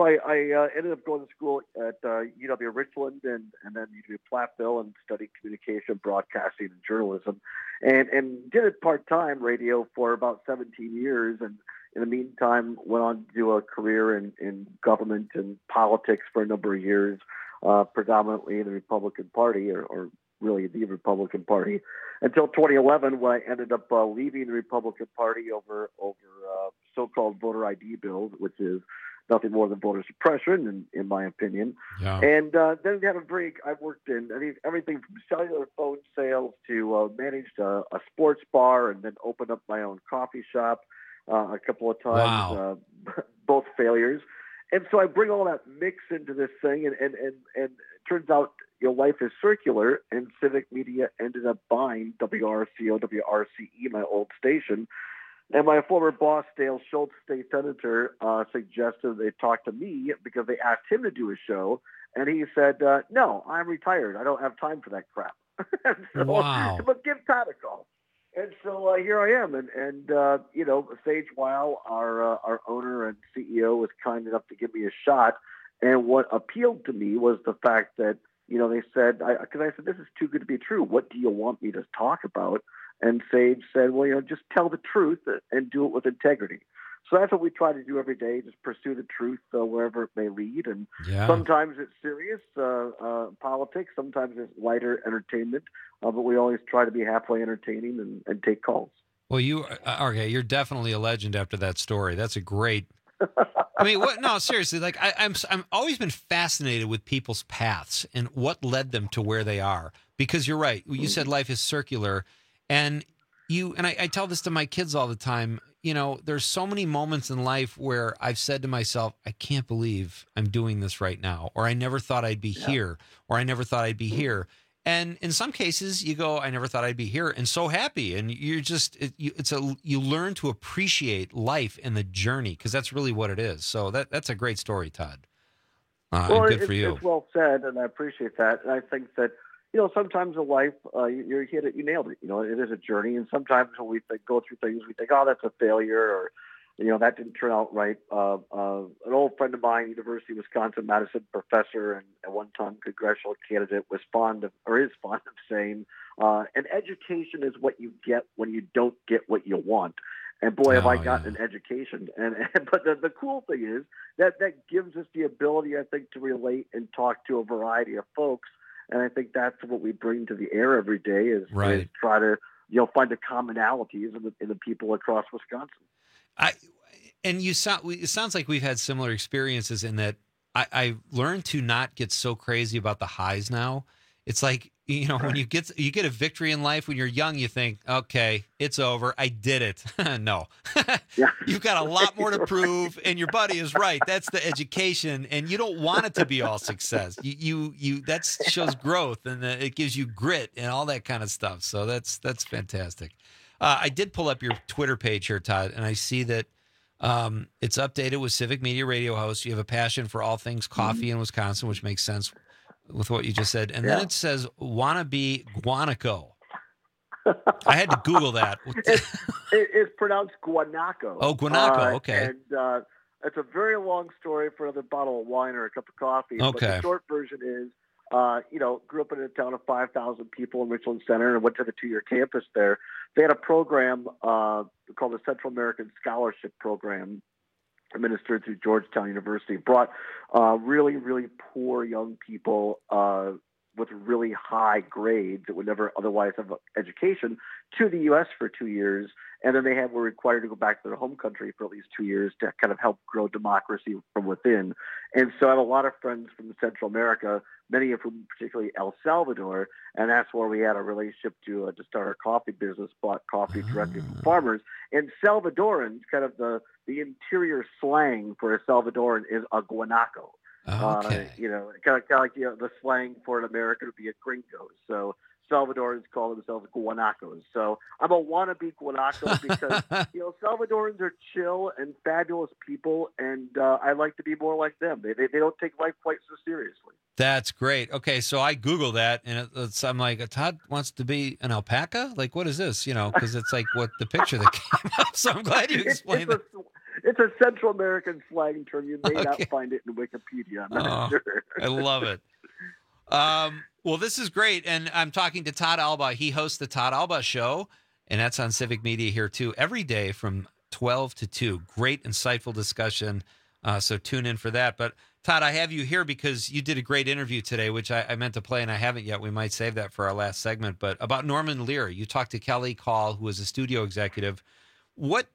I ended up going to school at UW Richland and then UW Platteville and studied communication, broadcasting, and journalism, and did it part-time radio for about 17 years. And in the meantime, went on to do a career in government and politics for a number of years, predominantly in the Republican Party, or really the Republican Party, until 2011, when I ended up leaving the Republican Party over so-called voter ID bills, which is nothing more than voter suppression, in my opinion. Yeah. And then we had a break. I worked in everything from cellular phone sales to managed a sports bar, and then opened up my own coffee shop a couple of times, both failures. And so I bring all that mix into this thing, and it turns out life is circular, and Civic Media ended up buying WRCO, WRCE, my old station. And my former boss, Dale Schultz, state senator, suggested they talk to me because they asked him to do a show. And he said, no, I'm retired. I don't have time for that crap. Wow. But give Todd a call. And so here I am. And Sage Weil, our owner and CEO, was kind enough to give me a shot. And what appealed to me was the fact that, they said, because I said, this is too good to be true. What do you want me to talk about? And Sage said, well, just tell the truth and do it with integrity. So that's what we try to do every day, just pursue the truth wherever it may lead. And sometimes it's serious politics, sometimes it's lighter entertainment, but we always try to be halfway entertaining and take calls. Well, you're definitely a legend after that story. That's a great... I mean, no, seriously, like I'm always been fascinated with people's paths and what led them to where they are. Because you're right. You said life is circular. And I tell this to my kids all the time, there's so many moments in life where I've said to myself, I can't believe I'm doing this right now, or I never thought I'd be here, or I never thought I'd be here. And in some cases you go, I never thought I'd be here, and so happy. And you're just, you learn to appreciate life and the journey, because that's really what it is. So that's a great story, Todd. Well, good for you. It's well said, and I appreciate that. And I think that, sometimes in life, you hit it, you nailed it. It is a journey, and sometimes when we go through things, we think, oh, that's a failure, or, that didn't turn out right. An old friend of mine, University of Wisconsin-Madison professor and a one-time congressional candidate, is fond of saying, an education is what you get when you don't get what you want. And boy, have I gotten an education. But the cool thing is that gives us the ability, I think, to relate and talk to a variety of folks. And I think that's what we bring to the air every day is try to find the commonalities in the people across Wisconsin. It sounds like we've had similar experiences in that I learned to not get so crazy about the highs now. It's like, when you get a victory in life when you're young, you think, okay, it's over. I did it. No, you've got a lot more to prove. And your buddy is right. That's the education. And you don't want it to be all success. That shows growth, and it gives you grit and all that kind of stuff. So that's fantastic. I did pull up your Twitter page here, Todd, and I see that it's updated with Civic Media Radio host. You have a passion for all things coffee in Wisconsin, which makes sense with what you just said. And then it says, wannabe Guanaco. I had to Google that. It's pronounced Guanaco. Oh, Guanaco. Okay. And it's a very long story for another bottle of wine or a cup of coffee. Okay. But the short version is, grew up in a town of 5,000 people in Richland Center and went to the 2-year campus there. They had a program called the Central American Scholarship Program, administered through Georgetown University, brought really, really poor young people with really high grades that would never otherwise have an education to the U.S. for 2 years. And then were required to go back to their home country for at least 2 years to kind of help grow democracy from within. And so I have a lot of friends from Central America, many of whom particularly El Salvador, and that's where we had a relationship to start our coffee business, bought coffee directly from farmers. And Salvadorans, kind of the interior slang for a Salvadoran is a guanaco. Okay. Kind of like the slang for an American would be a gringo. So Salvadorans call themselves guanacos. So I'm a wannabe guanaco because Salvadorans are chill and fabulous people, and I like to be more like them. They don't take life quite so seriously. That's great. Okay, so I Google that, and I'm like, Todd wants to be an alpaca? Like, what is this? Because it's like what the picture that came up. So I'm glad you explained that. It's a Central American slang term. You may not find it in Wikipedia. I'm not sure. I love it. Well, this is great. And I'm talking to Todd Alba. He hosts the Todd Alba Show, and that's on Civic Media here, too, every day from 12 to 2. Great, insightful discussion. So tune in for that. But, Todd, I have you here because you did a great interview today, which I meant to play, and I haven't yet. We might save that for our last segment. But about Norman Lear, you talked to Kelly Call, who is a studio executive. What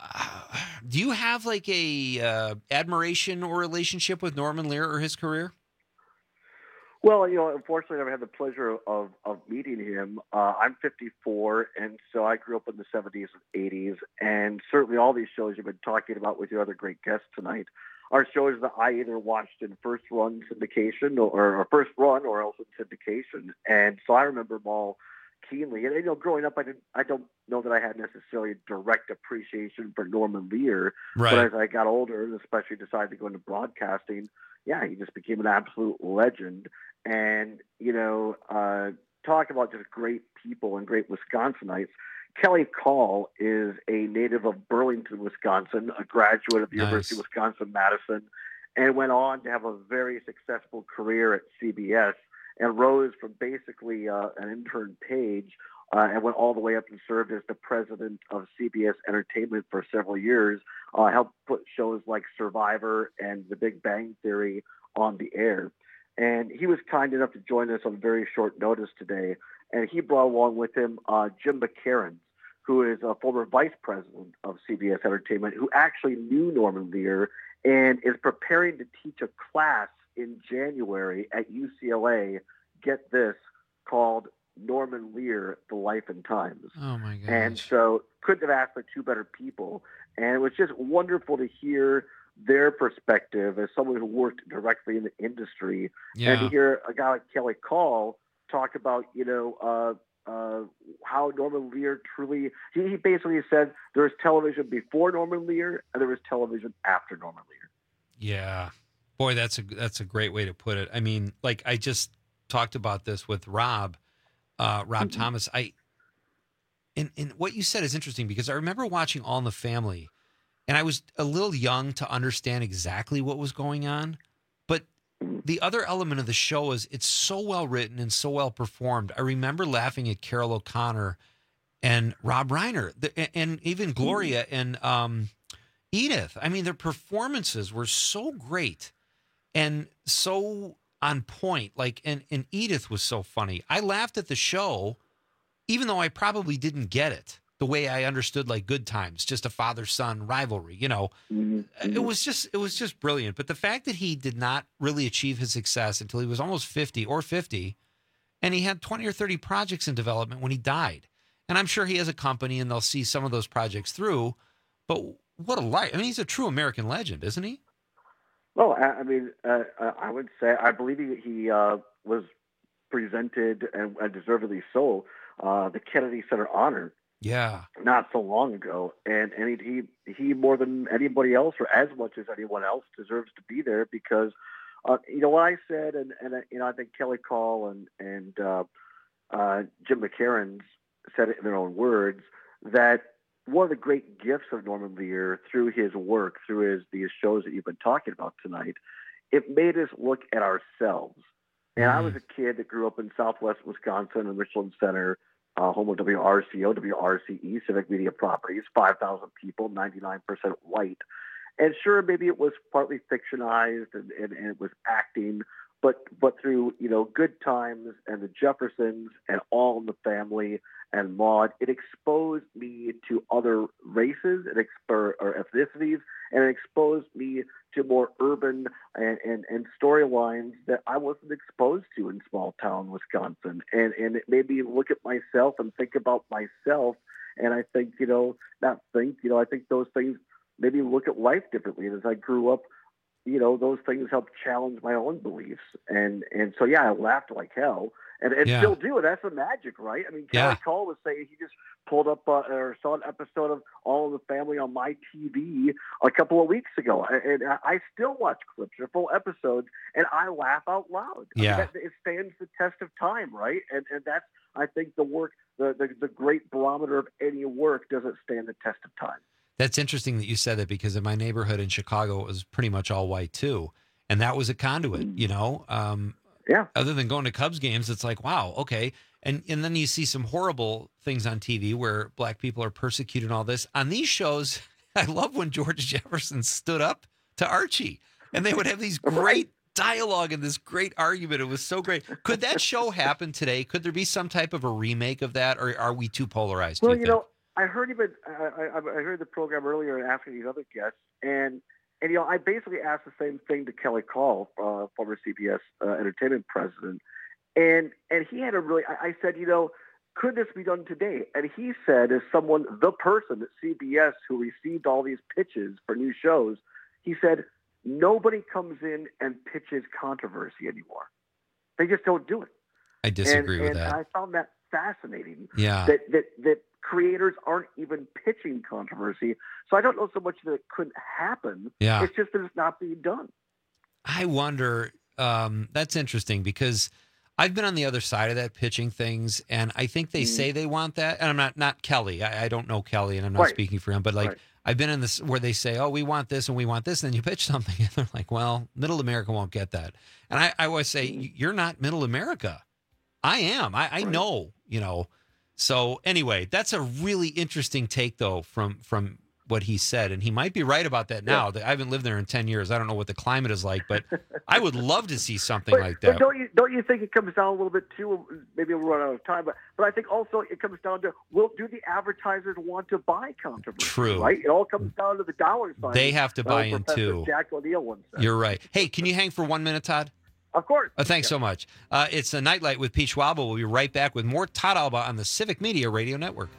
do you have like a admiration or relationship with Norman Lear or his career? Well, unfortunately, I never had the pleasure of meeting him. I'm 54, and so I grew up in the 70s and 80s, and certainly all these shows you've been talking about with your other great guests tonight are shows that I either watched in first run syndication or first run or else in syndication, and so I remember them all keenly. And growing up, I don't know that I had necessarily a direct appreciation for Norman Lear, right. But as I got older, and especially decided to go into broadcasting, he just became an absolute legend. And talk about just great people and great Wisconsinites. Kelly Call is a native of Burlington, Wisconsin, a graduate of the University of Wisconsin-Madison, and went on to have a very successful career at CBS. And rose from basically an intern page and went all the way up and served as the president of CBS Entertainment for several years, helped put shows like Survivor and The Big Bang Theory on the air. And he was kind enough to join us on very short notice today. And he brought along with him Jim McCarran, who is a former vice president of CBS Entertainment, who actually knew Norman Lear and is preparing to teach a class in January at UCLA, get this, called Norman Lear, The Life and Times. Oh, my gosh. And so couldn't have asked for two better people. And it was just wonderful to hear their perspective as someone who worked directly in the industry. Yeah. And to hear a guy like Kelly Call talk about, how Norman Lear truly, he basically said there was television before Norman Lear and there was television after Norman Lear. Yeah. Boy, that's a great way to put it. I mean, like I just talked about this with Rob Thomas. And what you said is interesting because I remember watching All in the Family, and I was a little young to understand exactly what was going on. But the other element of the show is it's so well written and so well performed. I remember laughing at Carol O'Connor and Rob Reiner, and even Gloria and Edith. I mean, their performances were so great and so on point. Like, and Edith was so funny. I laughed at the show, even though I probably didn't get it the way I understood like Good Times, just a father-son rivalry, you know. It was just brilliant. But the fact that he did not really achieve his success until he was almost 50, and he had 20 or 30 projects in development when he died. And I'm sure he has a company and they'll see some of those projects through. But what a life. I mean, he's a true American legend, isn't he? Well, I mean, I would say, I believe he was presented, and deservedly so, the Kennedy Center Honor. Yeah. Not so long ago. And he more than anybody else, or as much as anyone else, deserves to be there because, you know, what I said, and you know, I think Kelly Call and Jim McCarran said it in their own words, that one of the great gifts of Norman Lear through his work, through these shows that you've been talking about tonight, it made us look at ourselves. And I was a kid that grew up in Southwest Wisconsin in Richland Center, home of WRCO, WRCE, Civic Media Properties, 5,000 people, 99% white. And sure, maybe it was partly fictionized and it was acting, but through, you know, Good Times and the Jeffersons and All in the Family and Maude, it exposed me to other races or ethnicities, and it exposed me to more urban and storylines that I wasn't exposed to in small town Wisconsin. And it made me look at myself and think about myself. And I think, I think those things made me look at life differently. And as I grew up, you know, those things helped challenge my own beliefs. And so, yeah, I laughed like hell. And still do. And that's the magic, right? I mean, Kelly Call was saying he just pulled up or saw an episode of All in the Family on my TV a couple of weeks ago. And I still watch clips or full episodes, and I laugh out loud. Yeah. I mean, it stands the test of time, right? And that's, I think, the work, the great barometer of any work doesn't stand the test of time. That's interesting that you said that because in my neighborhood in Chicago, it was pretty much all white too. And that was a conduit, you know? Yeah. Other than going to Cubs games, it's like, wow, okay. And then you see some horrible things on TV where black people are persecuted and all this. On these shows, I love when George Jefferson stood up to Archie. And they would have these great dialogue and this great argument. It was so great. Could that show happen today? Could there be some type of a remake of that? Or are we too polarized? Well, you know, I heard I heard the program earlier and asking these other guests, and you know, I basically asked the same thing to Kelly Call, former CBS entertainment president, and he had I said, you know, could this be done today? And he said, as the person at CBS who received all these pitches for new shows, he said, nobody comes in and pitches controversy anymore. They just don't do it. I disagree with that. And I found that fascinating. Yeah. That creators aren't even pitching controversy. So I don't know so much that it couldn't happen. Yeah. It's just that it's not being done. I wonder, that's interesting because I've been on the other side of that pitching things, and I think they say they want that. And I'm not Kelly. I don't know Kelly, and I'm not speaking for him, but like I've been in this where they say, oh, we want this and we want this. And then you pitch something and they're like, well, middle America won't get that. And I always say, you're not middle America. I am. I know, you know. So anyway, that's a really interesting take, though, from what he said. And he might be right about that now. I haven't lived there in 10 years. I don't know what the climate is like, but I would love to see something like that. But don't you think it comes down a little bit, too? Maybe we'll run out of time. But I think also it comes down to, do the advertisers want to buy controversy? True. Right? It all comes down to the dollar sign. They have to buy in, too. Jack O'Neill once said. You're right. Hey, can you hang for 1 minute, Todd? Of course. Thanks so much. It's a Nightlight with Pete Schwab. We'll be right back with more Todd Alba on the Civic Media Radio Network.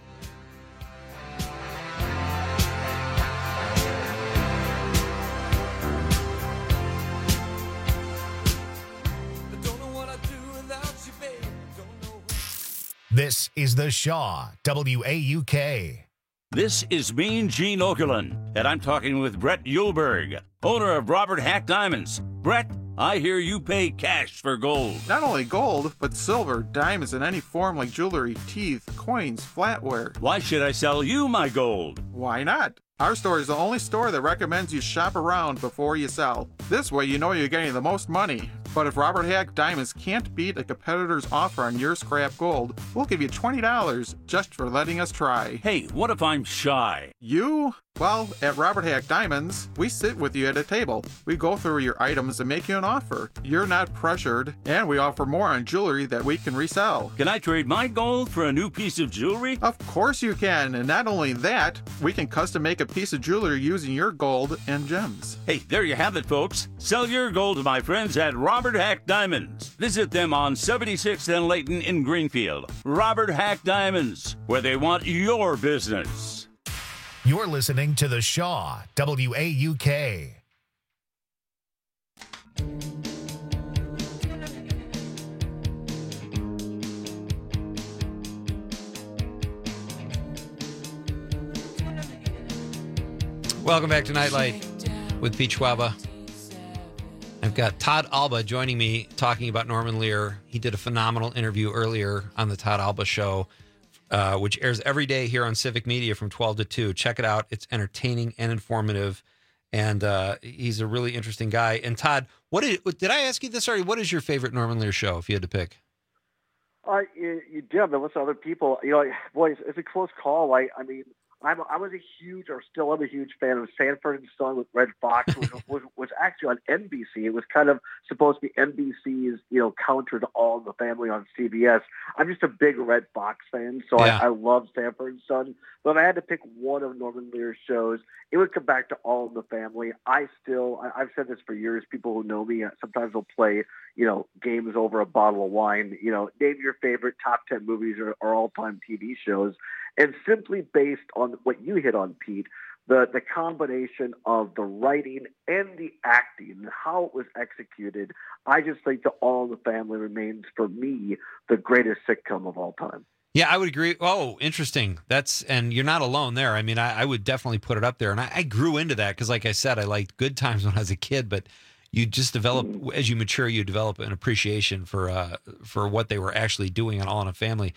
This is The Shaw, WAUK. This is Mean Gene Okerlund, and I'm talking with Brett Yulberg, owner of Robert Hack Diamonds. Brett, I hear you pay cash for gold. Not only gold, but silver, diamonds in any form like jewelry, teeth, coins, flatware. Why should I sell you my gold? Why not? Our store is the only store that recommends you shop around before you sell. This way you know you're getting the most money. But if Robert Hack Diamonds can't beat a competitor's offer on your scrap gold, we'll give you $20 just for letting us try. Hey, what if I'm shy? You? Well, at Robert Hack Diamonds, we sit with you at a table. We go through your items and make you an offer. You're not pressured, and we offer more on jewelry that we can resell. Can I trade my gold for a new piece of jewelry? Of course you can, and not only that, we can custom make a piece of jewelry using your gold and gems. Hey, there you have it, folks. Sell your gold to my friends at Robert Hack Diamonds. Visit them on 76th and Layton in Greenfield. Robert Hack Diamonds, where they want your business. You're listening to The Shaw, WAUK. Welcome back to Nightlight with Pete Schwaba. I've got Todd Alba joining me talking about Norman Lear. He did a phenomenal interview earlier on the Todd Alba Show, which airs every day here on Civic Media from 12 to 2. Check it out. It's entertaining and informative, and he's a really interesting guy. And Todd, did I ask you this already? What is your favorite Norman Lear show, if you had to pick? You did. I've been listening to other people. You know, boy, it's a close call. I mean, I was a huge, or still am a huge fan of Sanford and Son with Red Fox, which was actually on NBC. It was kind of supposed to be NBC's, counter to All in the Family on CBS. I'm just a big Red Fox fan, so yeah. I love Sanford and Son. But if I had to pick one of Norman Lear's shows, it would come back to All in the Family. I've said this for years. People who know me sometimes will play, games over a bottle of wine. Name your favorite top 10 movies or all-time TV shows. And simply based on what you hit on, Pete, the combination of the writing and the acting and how it was executed, I just think that All in the Family remains, for me, the greatest sitcom of all time. Yeah, I would agree. Oh, interesting. And you're not alone there. I mean, I would definitely put it up there. And I grew into that because, like I said, I liked Good Times when I was a kid, but you just develop, as you mature, you develop an appreciation for what they were actually doing on All in the Family.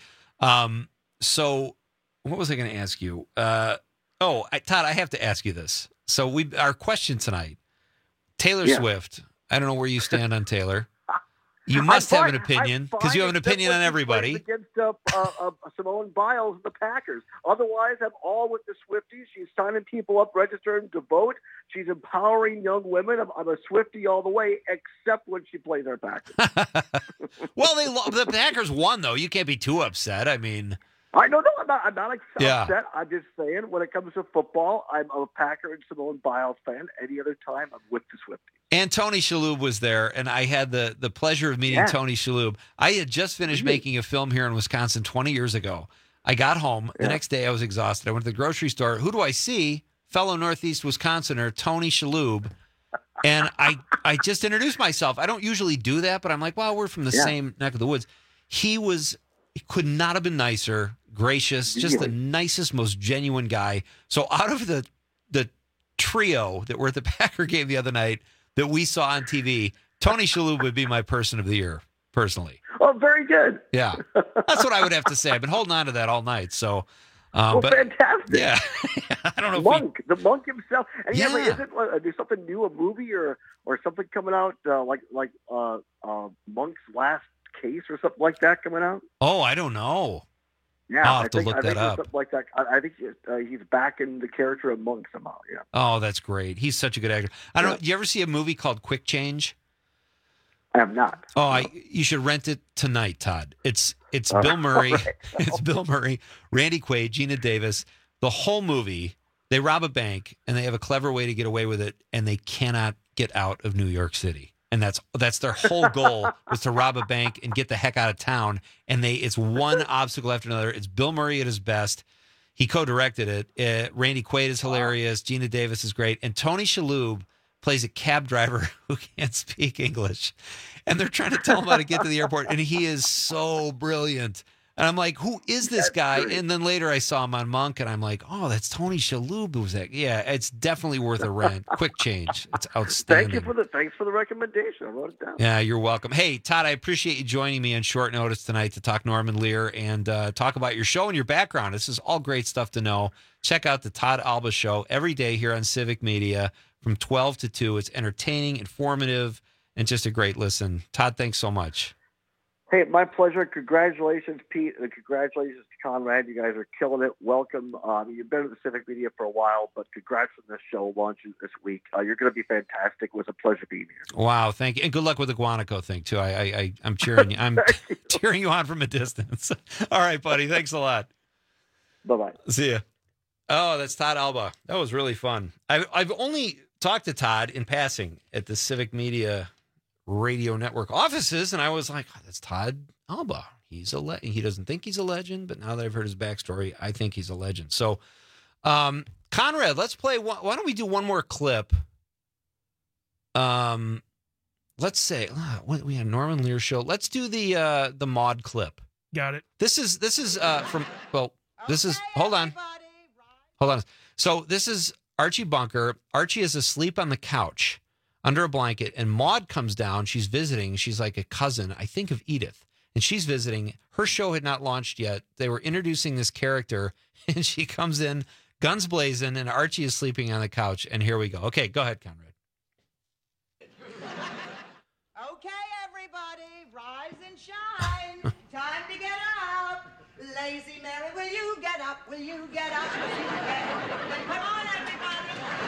So what was I going to ask you? Todd, I have to ask you this. So our question tonight, Taylor Swift. I don't know where you stand on Taylor. You must have an opinion because you have an opinion on everybody. Against Simone Biles and the Packers. Otherwise, I'm all with the Swifties. She's signing people up, registering to vote. She's empowering young women. I'm a Swiftie all the way, except when she plays our Packers. Well, the Packers won, though. You can't be too upset. I mean, I'm not upset. I'm just saying, when it comes to football, I'm a Packer and Simone Biles fan. Any other time, I'm with the Swifties. And Tony Shalhoub was there, and I had the pleasure of meeting Tony Shalhoub. I had just finished making a film here in Wisconsin 20 years ago. I got home. The next day, I was exhausted. I went to the grocery store. Who do I see? Fellow Northeast Wisconsinner, Tony Shalhoub. And I just introduced myself. I don't usually do that, but I'm like, well, we're from the same neck of the woods. He could not have been nicer, gracious, just the nicest, most genuine guy. So out of the trio that were at the Packer game the other night that we saw on TV, Tony Shalhoub would be my person of the year, personally. Oh, very good. Yeah. That's what I would have to say. I've been holding on to that all night. So, fantastic. Yeah. I don't know the monk himself. And there's something new, a movie or something coming out like Monk's Last Case or something like that coming out? Oh, I don't know. Yeah, I'll have to look that up. Something like that. I think he's back in the character of Monk somehow. Yeah. Oh, that's great. He's such a good actor. I don't know. Do you ever see a movie called Quick Change? I have not. Oh, you should rent it tonight, Todd. It's Bill Murray. Right. It's Bill Murray, Randy Quaid, Gina Davis. The whole movie, they rob a bank and they have a clever way to get away with it, and they cannot get out of New York City. And that's their whole goal, was to rob a bank and get the heck out of town. And it's one obstacle after another. It's Bill Murray at his best. He co-directed it. Randy Quaid is hilarious. Gina Davis is great. And Tony Shalhoub plays a cab driver who can't speak English. And they're trying to tell him how to get to the airport. And he is so brilliant. And I'm like, who is this guy? Great. And then later I saw him on Monk, and I'm like, oh, that's Tony Shalhoub. Who's that? Yeah, it's definitely worth a rent. Quick change. It's outstanding. Thanks for the recommendation. I wrote it down. Yeah, you're welcome. Hey, Todd, I appreciate you joining me on short notice tonight to talk Norman Lear and talk about your show and your background. This is all great stuff to know. Check out the Todd Alba Show every day here on Civic Media from 12 to 2. It's entertaining, informative, and just a great listen. Todd, thanks so much. Hey, my pleasure. Congratulations, Pete, and congratulations to Conrad. You guys are killing it. Welcome. You've been at the Civic Media for a while, but congrats on this show launching this week. You're going to be fantastic. It was a pleasure being here. Wow, thank you, and good luck with the Guanaco thing too. I'm cheering you. I'm cheering you on from a distance. All right, buddy. Thanks a lot. Bye-bye. See ya. Oh, that's Todd Alba. That was really fun. I've only talked to Todd in passing at the Civic Media Radio Network offices, and I was like, oh, that's Todd Alba. He's he doesn't think he's a legend, but now that I've heard his backstory, I think he's a legend. So, Conrad, let's play. Why don't we do one more clip? Let's say we had Norman Lear show. Let's do the Maude clip. Got it. This is from this is hold on. So this is Archie Bunker. Archie is asleep on the couch under a blanket, and Maude comes down. She's visiting. She's like a cousin, I think, of Edith, and she's visiting. Her show had not launched yet. They were introducing this character, and she comes in, guns blazing, and Archie is sleeping on the couch, and here we go. Okay, go ahead, Conrad. Okay, everybody, rise and shine. Time to get up. Lazy Mary, will you get up? Will you get up? Will you get up? Then come on, everybody.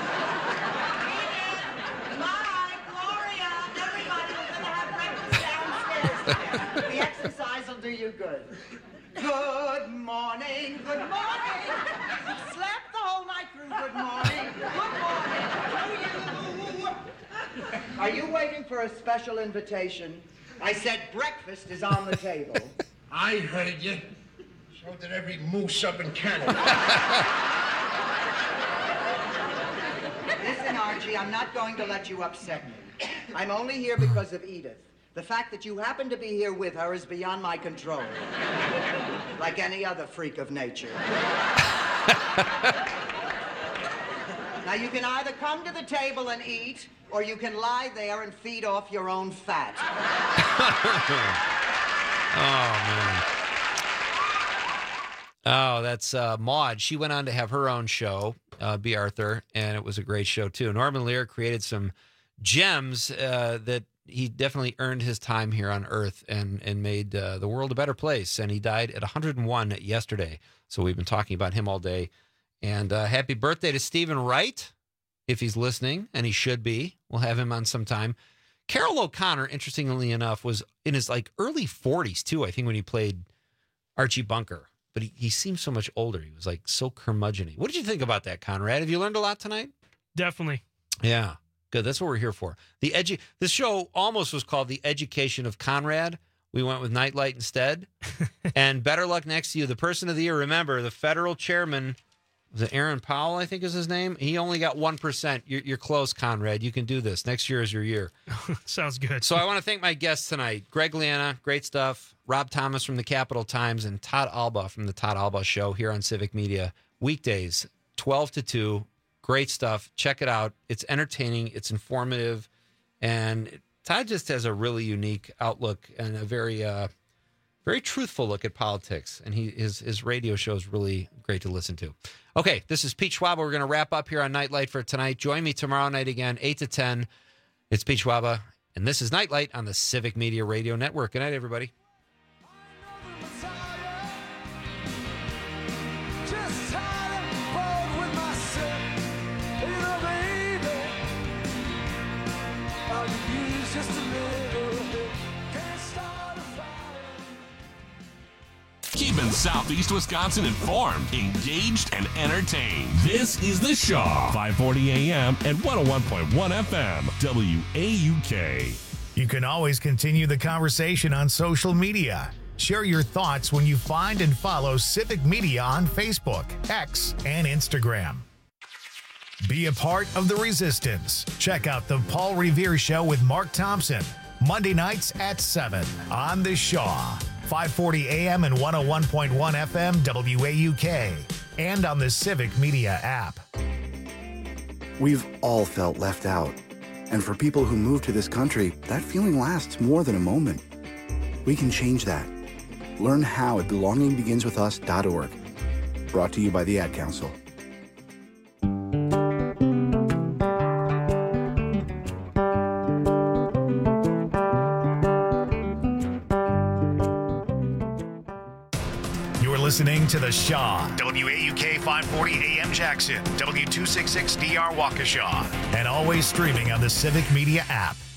Mike, Gloria, everybody, we're going to have breakfast downstairs. The exercise will do you good. Good morning, good morning. Slept the whole night through. Good morning to you. Are you waiting for a special invitation? I said breakfast is on the table. I heard you. So did every moose up in Canada. Listen, Archie, I'm not going to let you upset me. I'm only here because of Edith. The fact that you happen to be here with her is beyond my control. Like any other freak of nature. Now, you can either come to the table and eat, or you can lie there and feed off your own fat. Oh, man. Oh, that's Maude. She went on to have her own show, B. Arthur, and it was a great show, too. Norman Lear created some gems that he definitely earned his time here on Earth and made the world a better place. And he died at 101 yesterday. So we've been talking about him all day. And happy birthday to Stephen Wright, if he's listening, and he should be. We'll have him on sometime. Carroll O'Connor, interestingly enough, was in his early 40s, too, I think, when he played Archie Bunker. But he seemed so much older. He was so curmudgeon-y. What did you think about that, Conrad? Have you learned a lot tonight? Definitely. Yeah, good. That's what we're here for. This show almost was called The Education of Conrad. We went with Nightlight instead. And better luck next to you. The person of the year, remember, the federal chairman, was it Aaron Powell, I think is his name? He only got 1%. You're close, Conrad. You can do this. Next year is your year. Sounds good. So I want to thank my guests tonight. Greg Liana, great stuff. Rob Thomas from the Capital Times, and Todd Alba from the Todd Alba Show here on Civic Media. Weekdays, 12 to 2. Great stuff. Check it out. It's entertaining. It's informative. And Todd just has a really unique outlook and a very truthful look at politics. And his radio show is really great to listen to. Okay, this is Pete Schwaba. We're going to wrap up here on Nightlight for tonight. Join me tomorrow night again, 8 to 10. It's Pete Schwaba, and this is Nightlight on the Civic Media Radio Network. Good night, everybody. Keeping Southeast Wisconsin informed, engaged, and entertained. This is The Shaw, 540 AM and 101.1 FM, WAUK. You can always continue the conversation on social media. Share your thoughts when you find and follow Civic Media on Facebook, X, and Instagram. Be a part of the resistance. Check out The Paul Revere Show with Mark Thompson, Monday nights at 7 on The Shaw. 540 AM and 101.1 FM WAUK, and on the Civic Media app. We've all felt left out. And for people who move to this country, that feeling lasts more than a moment. We can change that. Learn how at belongingbeginswithus.org. Brought to you by the Ad Council. You're listening to The Shaw, WAUK 540 AM Jackson, W266DR Waukesha, and always streaming on the Civic Media app.